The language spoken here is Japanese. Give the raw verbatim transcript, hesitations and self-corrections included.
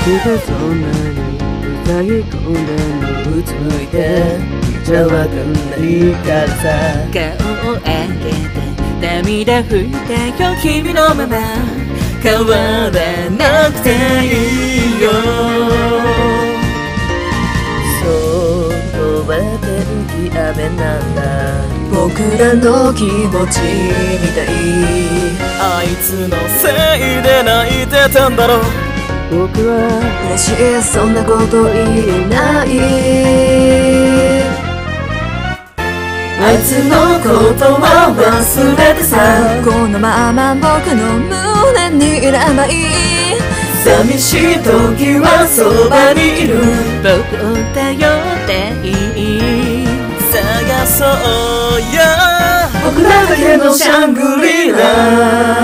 人そんなに塞ぎ込んでのうつむいていちゃわかんないからさ。 顔を上げて涙拭いてよ君のまま変わらなくていいよ。 そう飛べてるき雨なんだ僕らの気持ちみたい。あいつのせいで泣いてたんだろう。 僕は嬉しいそんなこと言えない。あいつのことは忘れてさ。このまま僕の胸にいればいい。寂しい時はそばにいる。僕を頼っていい。探そうよ僕らだけのシャングリラ。